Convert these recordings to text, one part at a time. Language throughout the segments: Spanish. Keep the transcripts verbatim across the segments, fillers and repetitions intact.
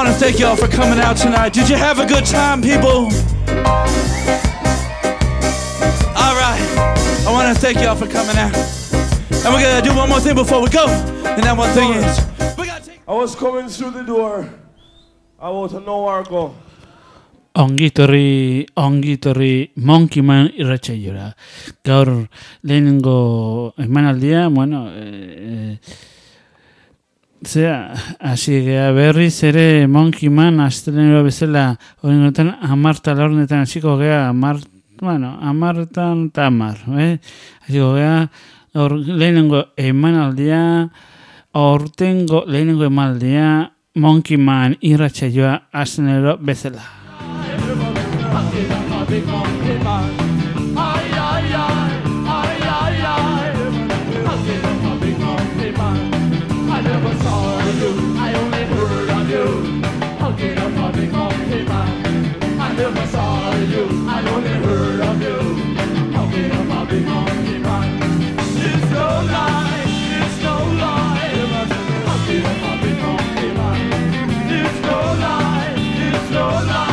want to thank y'all for coming out tonight. Did you have a good time, people? All right. I want to thank y'all for coming out. And we're going to do one more thing before we go. And that one thing is, we got to take... I was coming through the door. I want to know where I go. Ongitorri, ongitorri, Monkey Man irratsaioa. Gaur lehenengo emanaldia, bueno, eh, zera, hasi gea berriz ere Monkey Man astelehenero bezala horretan amarta laurdenetan hasiko gea, amar, bueno, amartan eta amar, eh? Hasiko gea, gaur lehenengo emanaldia, aurtengo lehenengo emanaldia, Monkey Man irratsaioa astelehenero bezala. Big monkey man, ay ay ay, ay ay ay. Monkey man, big monkey man. I never saw you, I only heard of you. Monkey man, big monkey man. I never saw you, I only heard of you. Monkey man, big monkey man. It's no lie, it's no lie. Monkey man, big monkey man. It's no lie, it's no lie.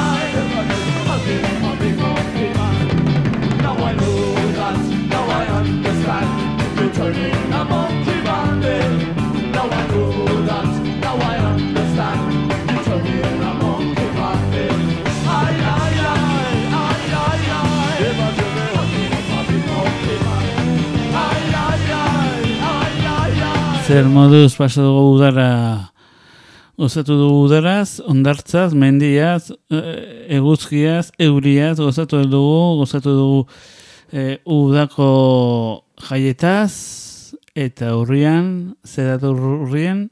Now I know that, now I understand. You're turning a monkey bandit. Now I know that, now I understand. You're turning a monkey bandit. Ay, ay, ay, ay, ay, ay. Never do me monkey, monkey man. Ay, ay, ay, ay, ay, ay. Zer moduz paso dugu udara... Gozatu dugu udaraz, ondartzaz, mendiaz, eguzkiaz, euriaz, gozatu dugu, gozatu dugu e, udako jaietaz, eta urrian, zedatu urrian,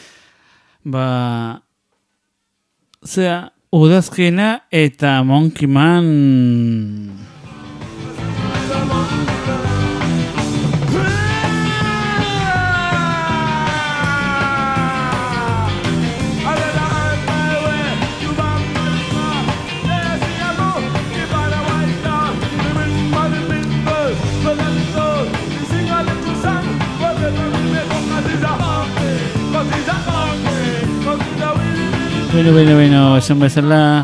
ba, zera, udazkena eta Monkey Man... Bueno, bueno, bueno, esan bezala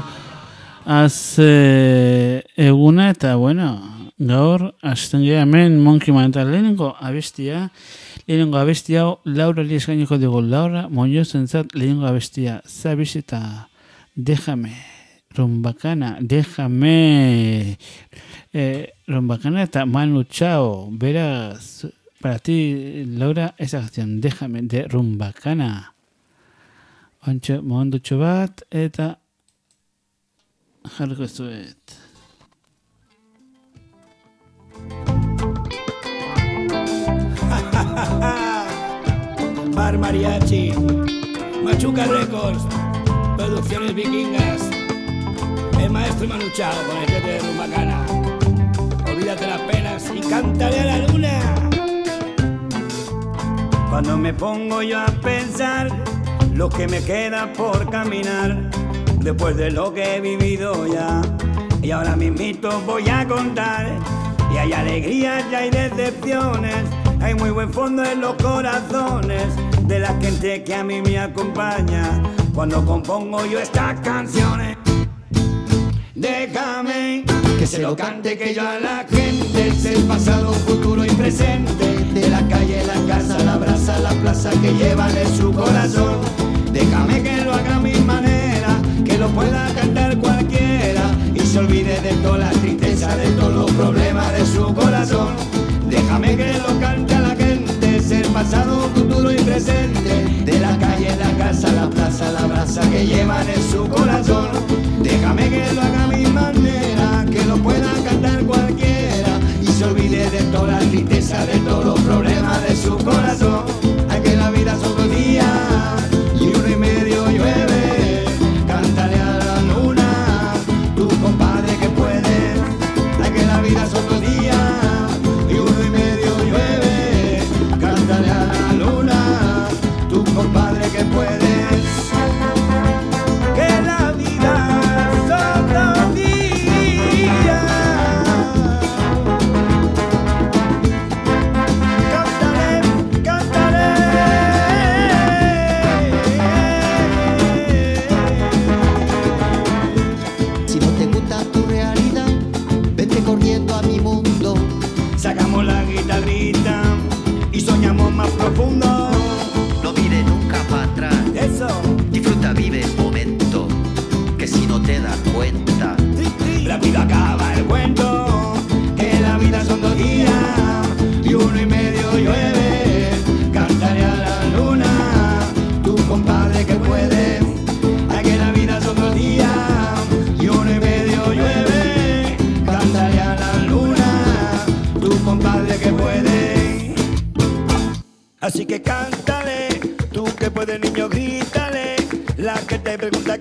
az eguna eta, bueno, gaur, hasten gara hemen Monkey Man eta lehenengo abestia, lehenengo abestia, Laura li eskainiko dugu, Laura, Muñoz entzat, lehenengo abestia, Zabis eta Déjame, Rumbakana, Déjame, eh, Rumbakana eta Manu Chao, beraz, para ti, Laura, esa canción, Déjame, de Rumbakana. Ontxe, mohondutxo bat, eta jarriko ez duet. Bar Mariachi, Machuca Records, Producciones Vikingas, el maestro Manu Chao con el jefe de Rumbacana. Olvídate las penas y cántale a la luna. Cuando me pongo yo a pensar lo que me queda por caminar, después de lo que he vivido ya, y ahora mismito voy a contar, y hay alegrías y hay decepciones, hay muy buen fondo en los corazones de la gente que a mí me acompaña cuando compongo yo estas canciones. Déjame que se lo cante que yo a la gente, es el pasado, futuro y presente, de la calle, la casa, la brasa, la plaza que llevan en su corazón. Déjame que lo haga a mi manera, que lo pueda cantar cualquiera y se olvide de toda la tristeza, de todos los problemas de su corazón. Déjame que lo cante a la gente, es el pasado, futuro y presente, de la calle, la casa, la plaza, la brasa que llevan en su corazón. Déjame que lo haga a mi manera, que lo pueda cantar cualquiera y se olvide de toda la tristeza, de todos los problemas de su corazón. Hay que la vida son dos días y uno y medio llueve, cántale a la luna, tu compadre que puedes. Hay que la vida son dos días y uno y medio llueve, cántale a la luna, tu compadre que puedes. Que la vida son dos días,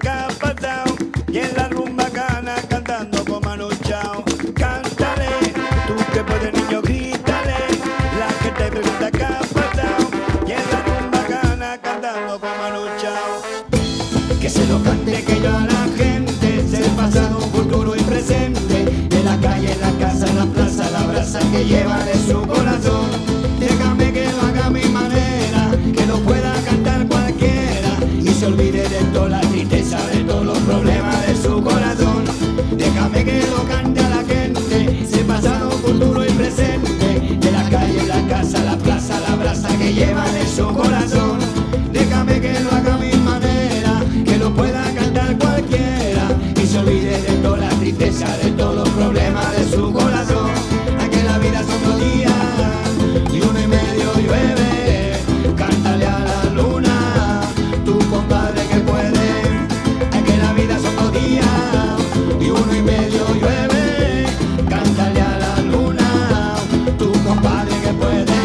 que ha pasado y en la rumba gana cantando con Manu Chao. Cántale, tú que puedes niño grítale, la que te pregunta qué ha pasado y en la rumba gana cantando con Manu Chao. Que se lo cante que yo a la gente, sea el pasado, futuro y presente, de la calle, en la casa, en la plaza, la brasa que lleva de su corazón. Déjame que lo haga a mi manera, que lo pueda cantar cualquiera y se olvide de toda la tristeza, de todos los problemas de su corazón. Déjame que lo cante a la gente, sea pasado, futuro y presente, de la calle, la casa, la plaza, la brasa que lleva de su corazón. Déjame que lo haga a mi manera, que lo pueda cantar cualquiera y se olvide de toda la tristeza, de todos los problemas de su corazón. A que la vida son dos días y uno y medio llueve, cántale a la luna, tu compadre que puede. A que la vida son dos días y uno y medio llueve, cántale a la luna, tu compadre que puede.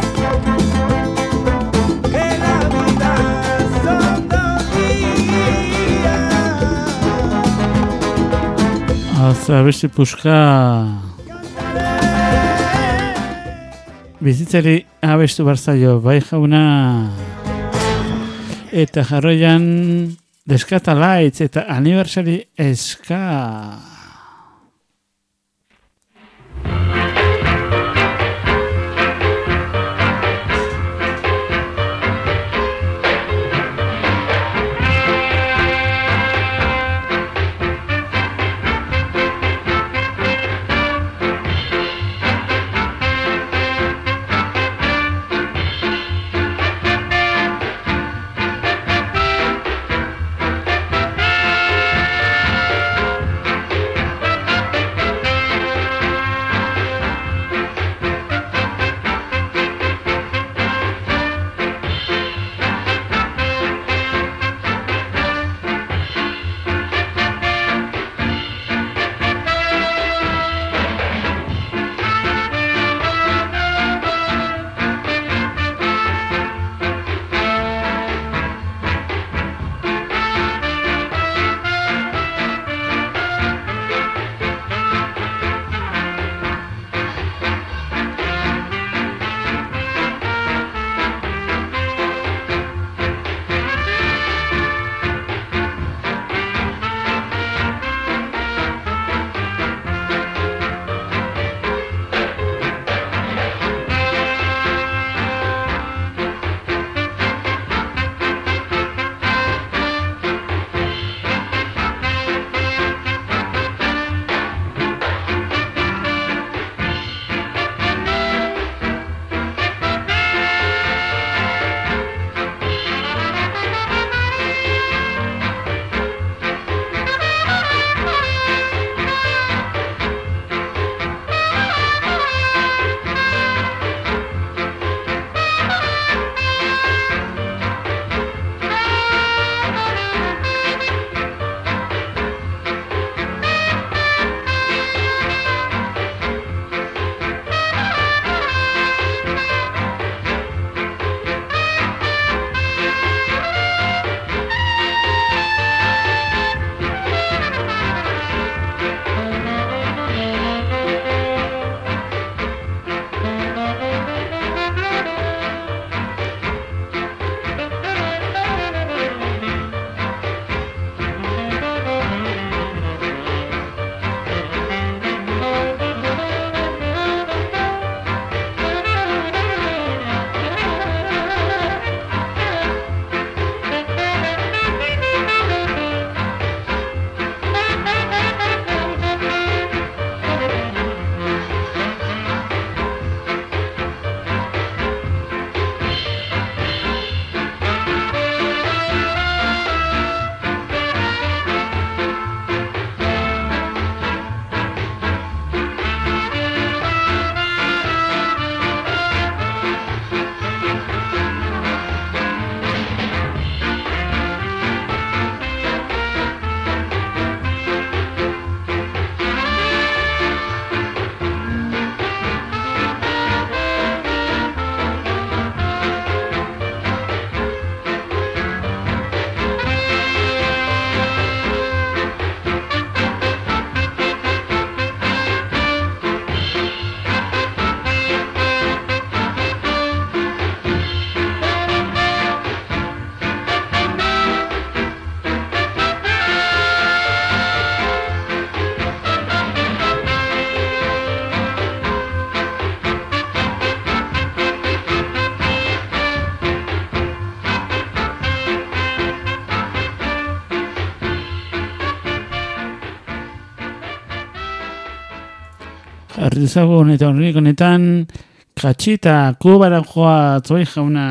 Que la vida son dos días. Hasta beste puska bizitzari abestu barzaio, bai jauna. Eta jarroian Deskata Lights eta Anniversary Ska. Jarri dezagun eta horrik honetan Katxita, Kubara joa Zuai jauna.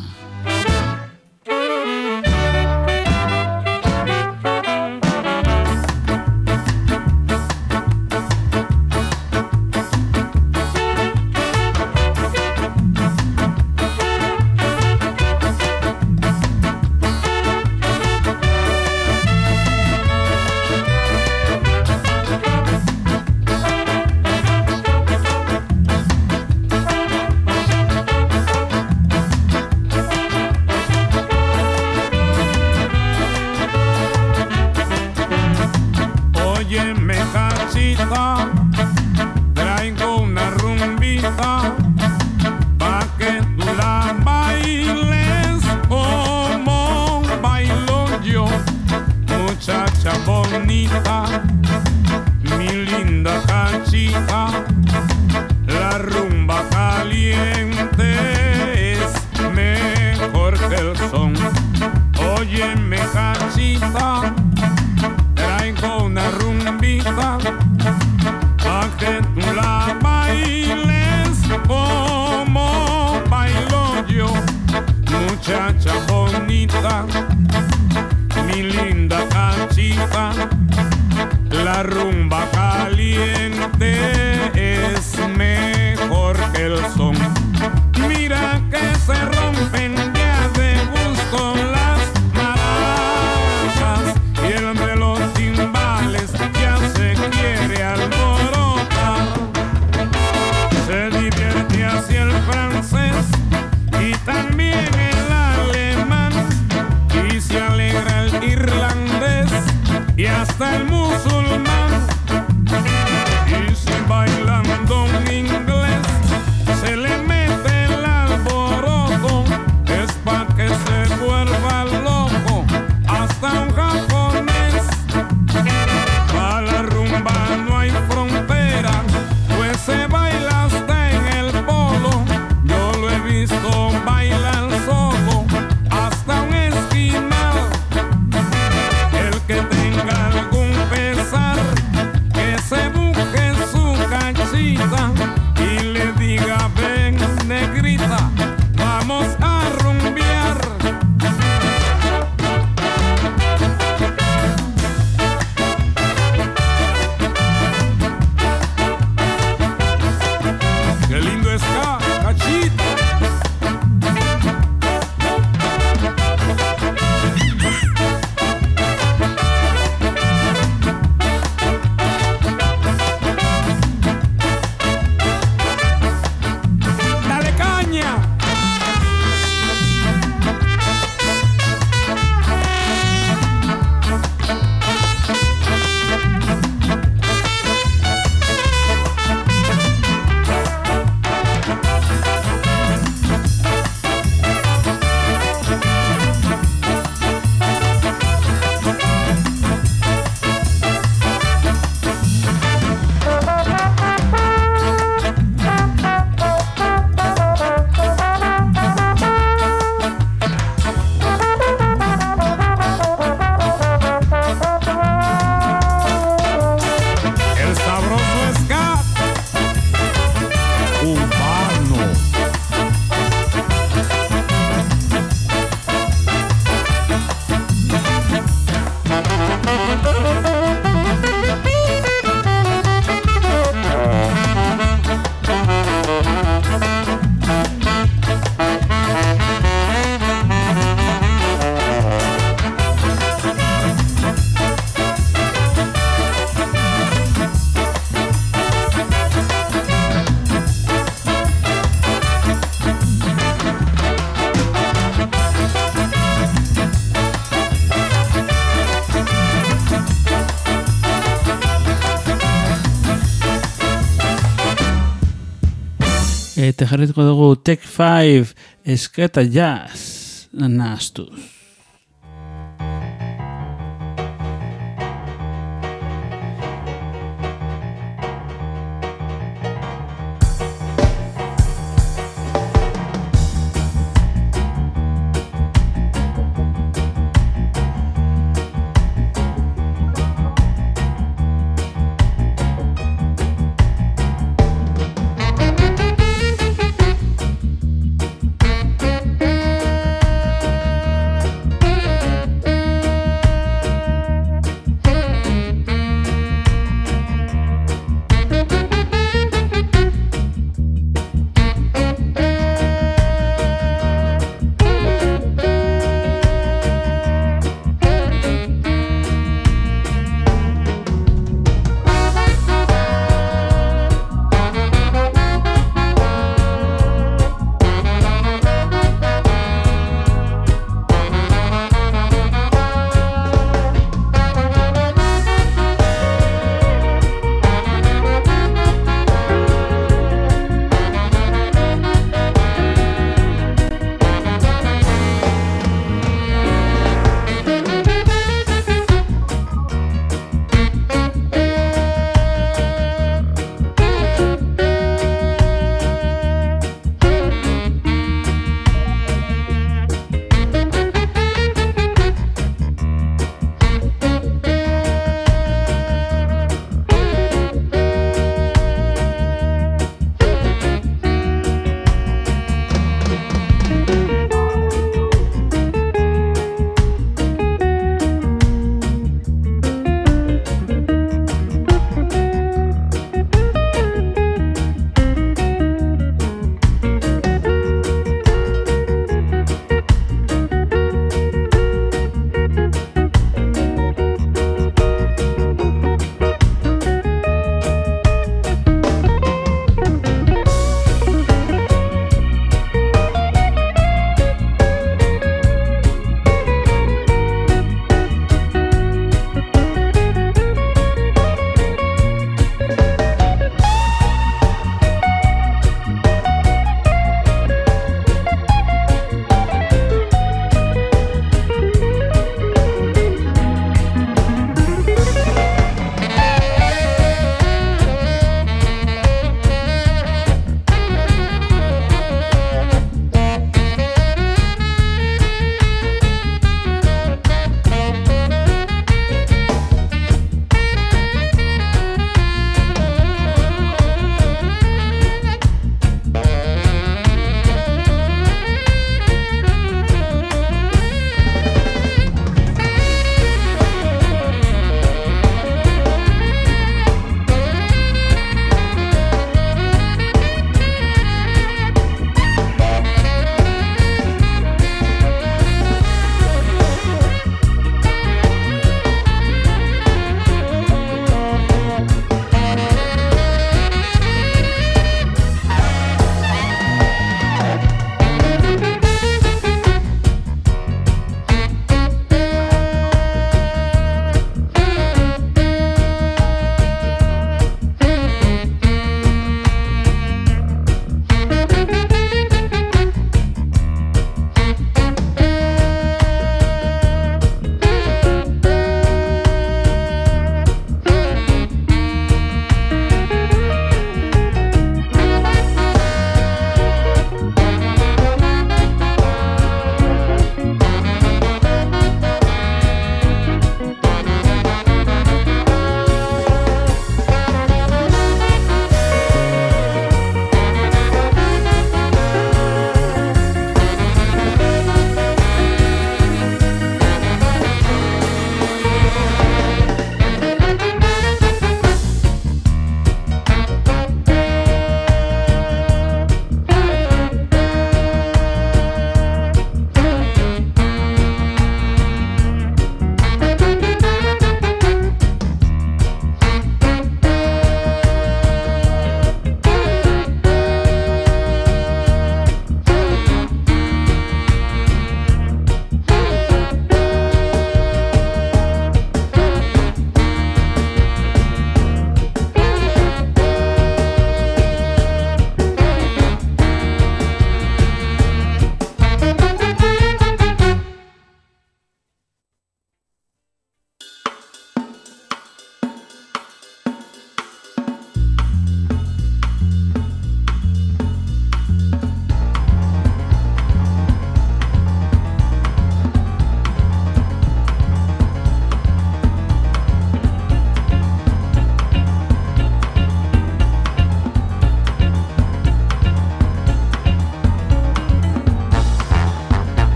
Eta jarrituko dugu Tech Five Ska eta Jazz nahastuz.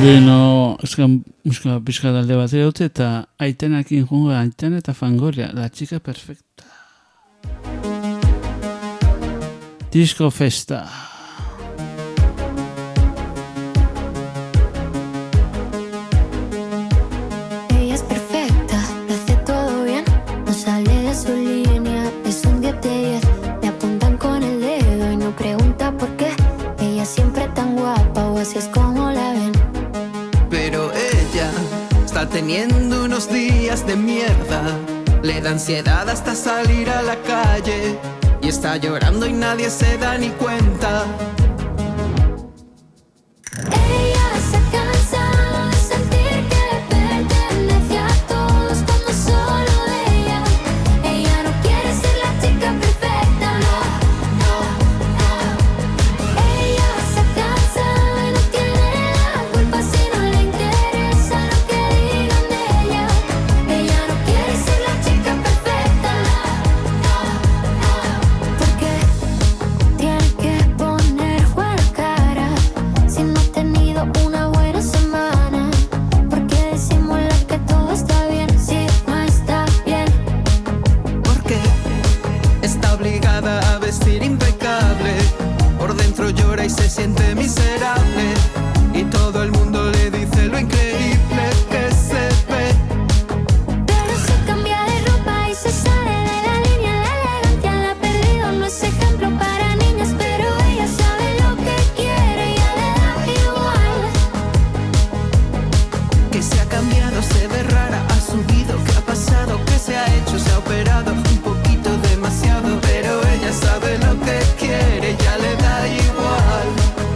Leno, eskan muska pizka dalde batera utzi eta Aitenakin jungo, Aitena eta Fangoria, la chica perfecta. Disco Festa. Ella es perfecta, lo hace todo bien, no sale de su línea, es un diez de diez, le apuntan con el dedo y no pregunta por qué, ella siempre tan guapa o así es como la ven. Pero ella está teniendo unos días de mierda, le da ansiedad hasta salir a la calle y está llorando y nadie se da ni cuenta. Ella se ha cansado de sentir que pertenece a todos cuando solo de ella. Ella no quiere ser la chica perfecta, no, no, no. Ella se ha cansado y no tiene la culpa si no le interesa lo que digan de ella. Ella no quiere ser la chica perfecta, no, no, no. Porque tiene que poner buena cara si no ha tenido una buena semana. Porque disimula que todo está bien si no está bien. Porque está obligada a vestir impecable, por dentro llora y se siente miserable, y todo el mundo le dice lo increíble que se ve. Pero se cambia de ropa y se sale de la línea de elegancia. La ha perdido, no es ejemplo para niñas, pero ella sabe lo que quiere y ya le da igual. Que se ha cambiado, se ve rara, ha subido, ¿qué ha pasado? ¿Qué se ha hecho? Se ha operado un poquito demasiado, pero ella sabe lo que quiere, ya le da igual.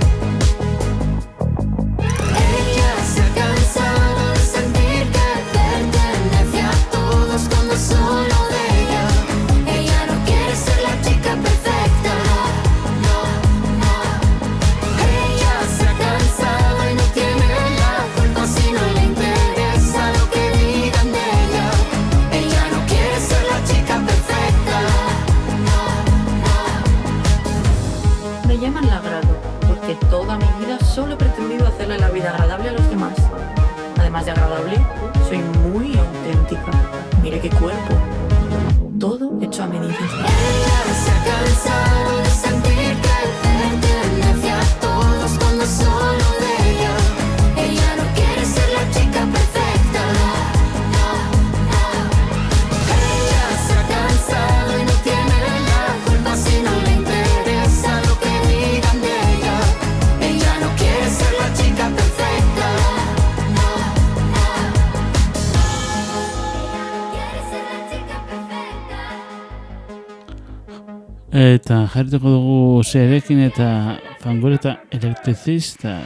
Ella se ha cansado de sentir que pertenece a todos cuando solo de ella. Ella no quiere ser la chica perfecta, no, no, no. Ella se ha cansado y no tiene la culpa si no le interesa lo que digan de ella. Ella no quiere ser la chica perfecta, no, no. Me llaman lagrado, porque toda mi vida solo he pretendido hacerle la vida agradable a los demás. Además de agradable, soy muy auténtica. Mire qué cuerpo. Todo hecho a medida. Ella se ha cansado de sentir que pertenece a todos cuando solo de ella. Ella no quiere ser la chica perfecta, no, no, no. Ella se ha cansado y no tiene la culpa si no le interesa lo que digan de ella. Ella no quiere ser la chica perfecta, no, no. Ella no quiere ser la chica perfecta. Eta jarrituko dugu zerekin eta Fangoria eta Electricista.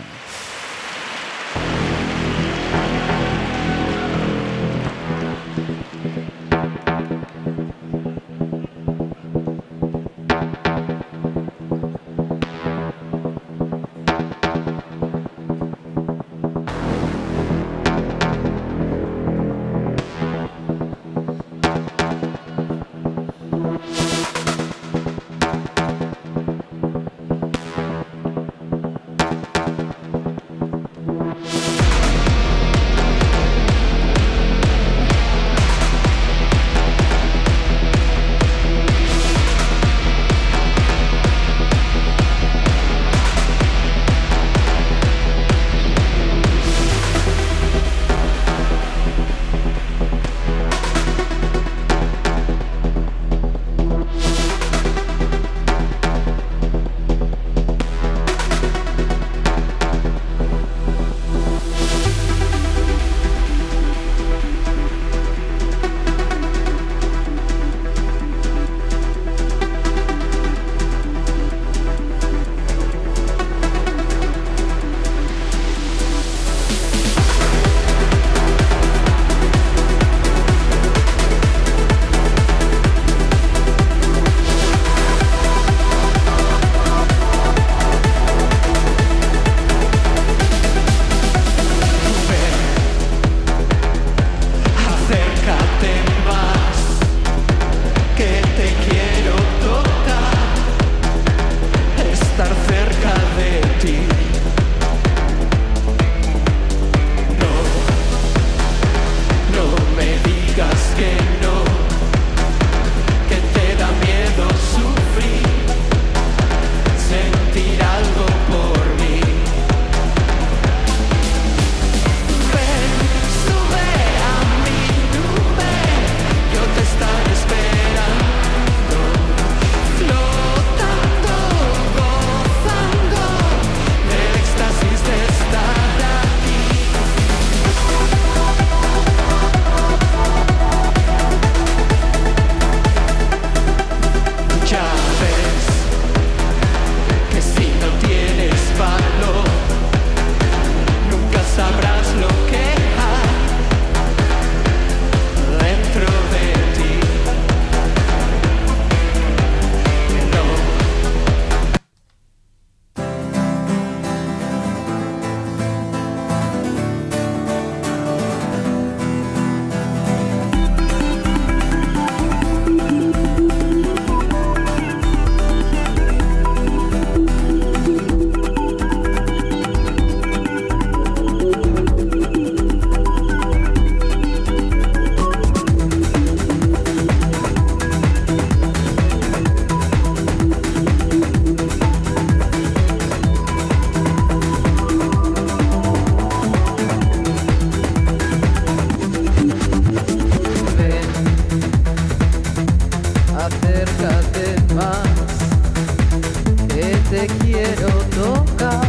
acércate más, que te quiero tocar,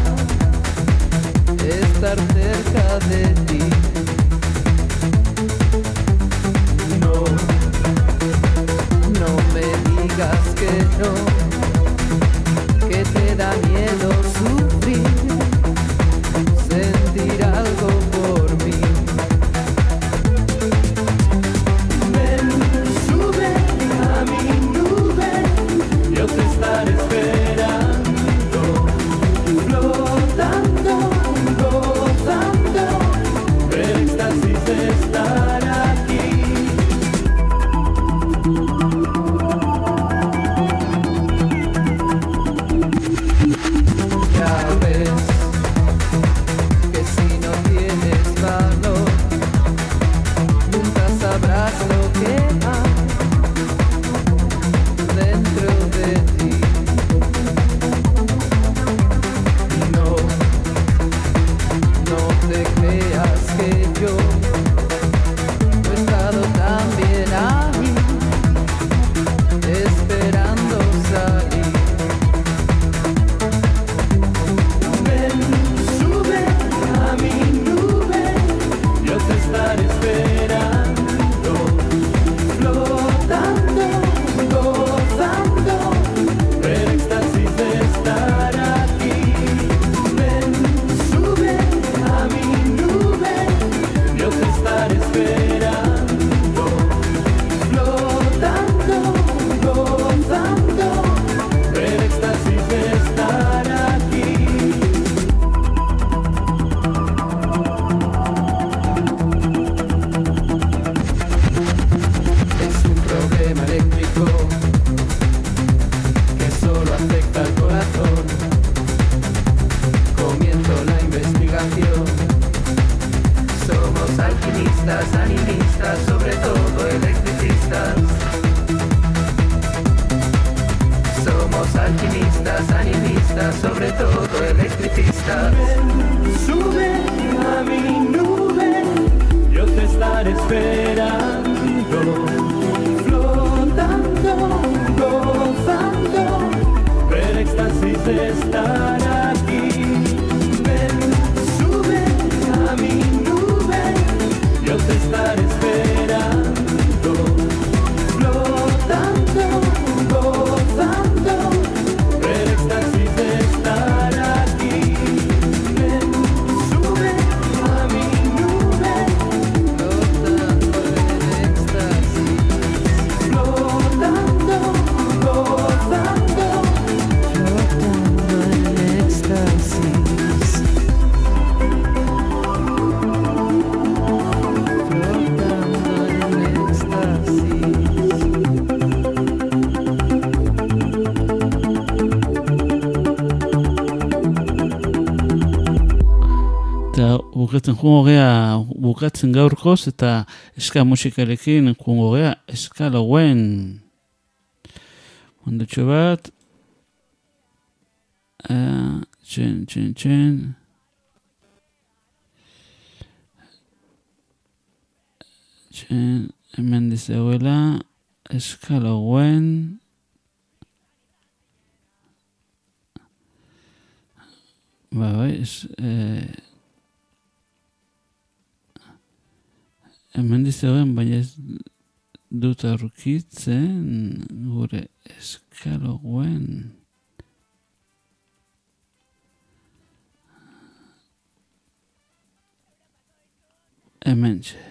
estar cerca de ti. No, no me digas que no, que te da miedo sufrir, sentir algo por mí. Ven, sube a mi nube, yo te estaré esperando, flotando, gozando, el éxtasis de estar aquí. Ya ves que si no tienes valor, nunca sabrás lo que hay dentro de ti. No, no te creas que yo no he estado tan bien ahí, esperando salir. Ven, sube a mi nube, yo te estaré esperando, flotando, gozando, el éxtasis de estar aquí. Ven, sube a mi nube, yo te estaré esperando, flotando, gozando, el éxtasis de estar aquí. Es un problema eléctrico que solo afecta al corazón. Comienzo la investigación. Somos alquimistas, animistas, sobre todo electricistas. Somos alquimistas, animistas, sobre todo electricistas. Ven, sube a mi nube, yo te estaré esperando, flotando, gozando, el éxtasis de estar aquí. Ven, sube a mi nube, yo te estaré esperando, flotando, gozando, el éxtasis de estar aquí. Ven, sube a mi nube, flotando en éxtasis, flotando, gozando, flotando en éxtasis, flotando en éxtasis. Eta bukatzen joango gea, bukatzen gaurkoz, eta eska musikalekin joango gea, eska lauen. Ondotxo bat, uh, txen, txen, txen. Txen, hemen dizegoela, eska lauen. Ba, bai, es, eh, hemen dizegoen, baina ez dut aurkitzen gure eskalogoen. Hemen txe.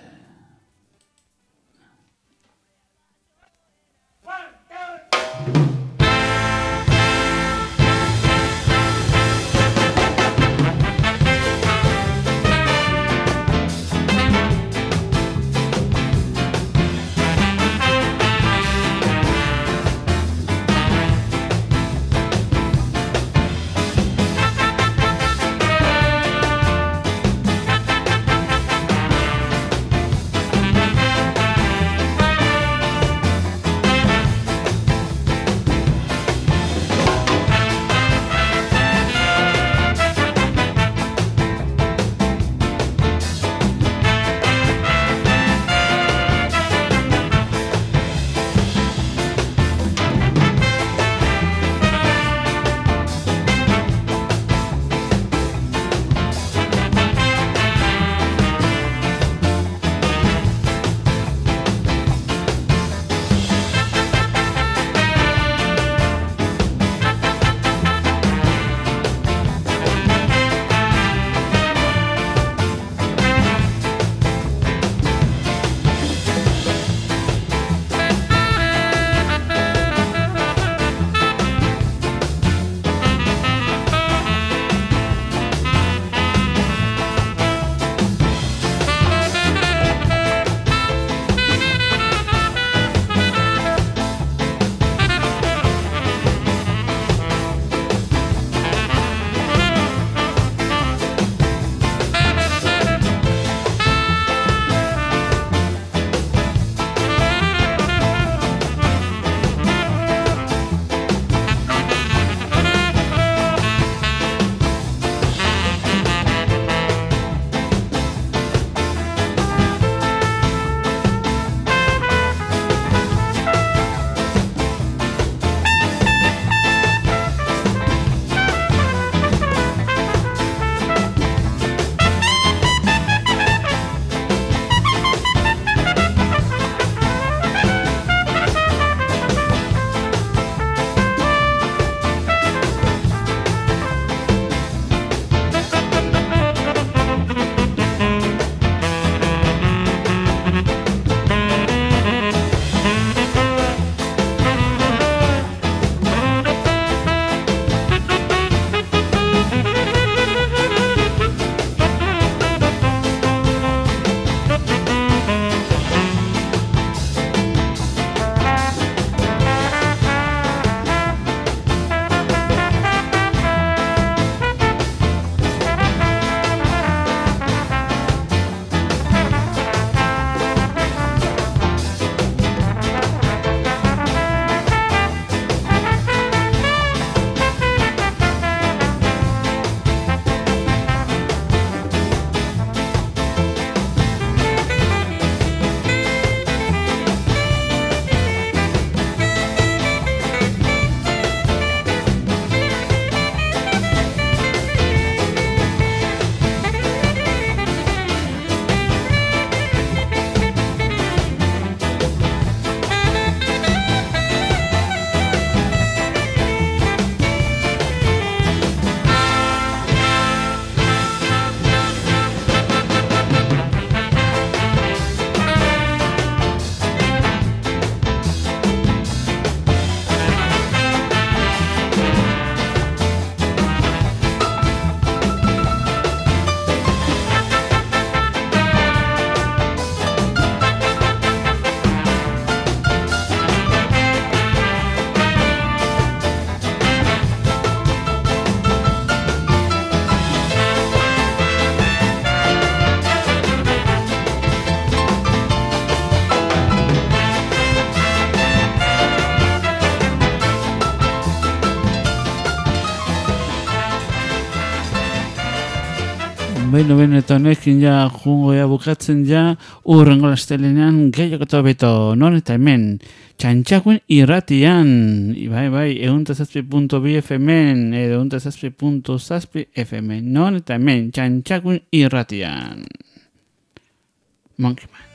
Beno, beno, eta honekin ja jungo ja bukatzen ja urrengo lastelenean gehiago eta beto non eta hemen txantxakuen irratian bai, bai, egunta zazpi punto bi F M-en edo egunta zazpi punto zazpi F M non eta hemen txantxakuen irratian Monkey Man.